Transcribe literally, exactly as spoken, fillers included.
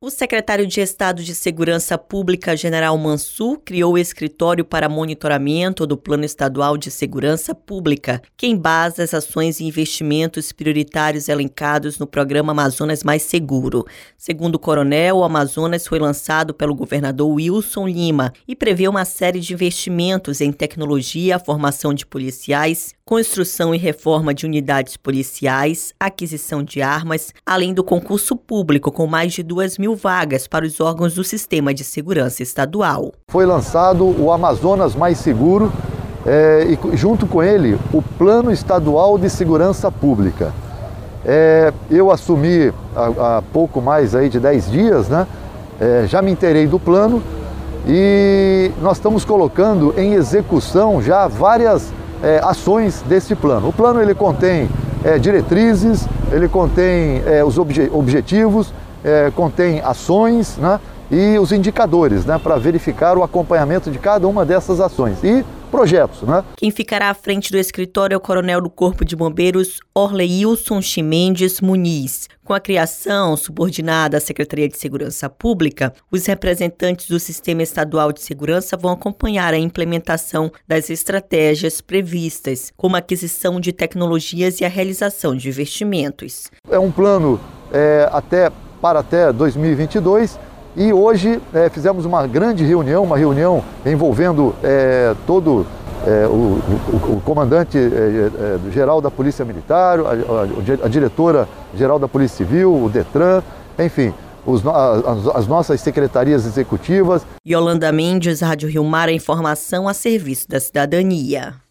O secretário de Estado de Segurança Pública, General Mansur, criou o escritório para monitoramento do Plano Estadual de Segurança Pública, que embasa as ações e investimentos prioritários elencados no programa Amazonas Mais Seguro. Segundo o coronel, o Amazonas foi lançado pelo governador Wilson Lima e prevê uma série de investimentos em tecnologia, formação de policiais, construção e reforma de unidades policiais, aquisição de armas, além do concurso público com mais de duas mil vagas para os órgãos do Sistema de Segurança Estadual. Foi lançado o Amazonas Mais Seguro é, e junto com ele o Plano Estadual de Segurança Pública. É, eu assumi há, há pouco mais aí de dez dias, né? É, já me inteirei do plano e nós estamos colocando em execução já várias é, ações desse plano. O plano ele contém é, diretrizes, ele contém é, os obje- objetivos, É, contém ações, né, e os indicadores, né, para verificar o acompanhamento de cada uma dessas ações e projetos. Né. Quem ficará à frente do escritório é o coronel do Corpo de Bombeiros, Orleilson Chimendes Muniz. Com a criação subordinada à Secretaria de Segurança Pública, os representantes do Sistema Estadual de Segurança vão acompanhar a implementação das estratégias previstas, como a aquisição de tecnologias e a realização de investimentos. É um plano é, até para até dois mil e vinte e dois e hoje é, fizemos uma grande reunião, uma reunião envolvendo é, todo é, o, o, o comandante é, é, geral da Polícia Militar, a, a, a diretora geral da Polícia Civil, o Detran, enfim, os, as, as nossas secretarias executivas. Yolanda Mendes, Rádio Rio Mar, a informação a serviço da cidadania.